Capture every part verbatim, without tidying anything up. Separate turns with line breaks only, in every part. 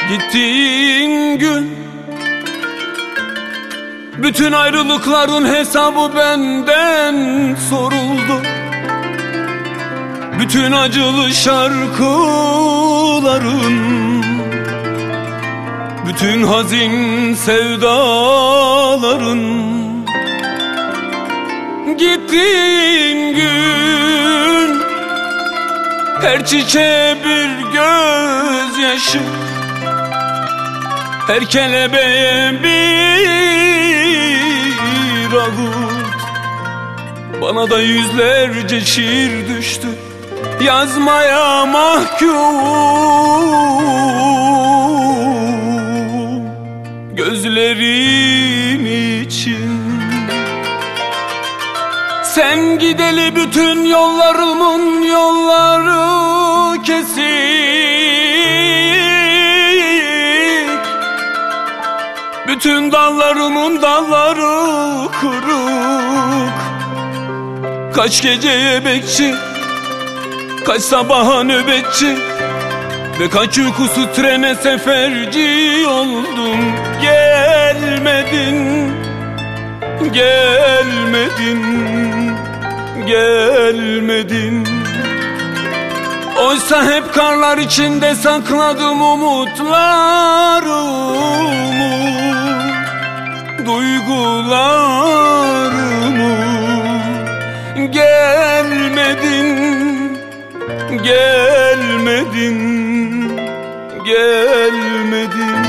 Gittiğin gün bütün ayrılıkların hesabı benden soruldu. Bütün acılı şarkıların, bütün hazin sevdaların, gittiğin gün her çiçeğe bir gözyaşı, her kelebeğe bir ağıt. Bana da yüzlerce şiir düştü, yazmaya mahkum gözlerin için. Sen gideli bütün yollarımın yolları kesik, bütün dallarımın dalları kırık. Kaç geceye bekçi, kaç sabaha nöbetçi ve kaç uykusu trene seferci oldum. Gelmedin, gelmedin, gelmedin. Oysa hep karlar içinde sakladım umutlarımı, duygularımı. Gelmedin, gelmedin, gelmedin.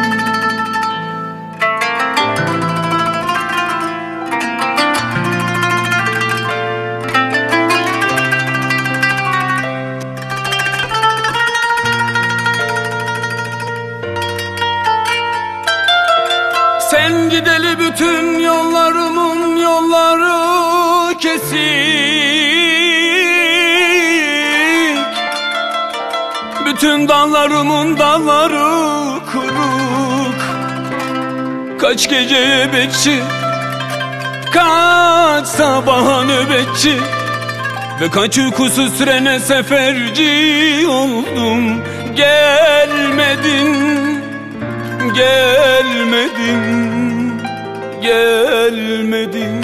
Sen gideli bütün yollarımın yolları kesik, bütün dallarımın dalları kırık. Kaç geceye bekçi, kaç sabaha nöbetçi ve kaç uykusuz trene seferci oldum. Gelmedin, gelmedin, gelmedin.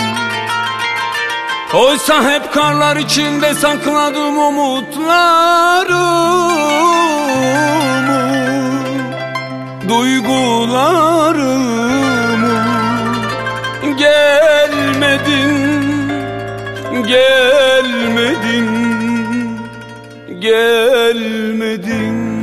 Oysa hep karlar içinde sakladım umutlarımı, duygularımı. Gelmedin, gelmedin, gelmedin.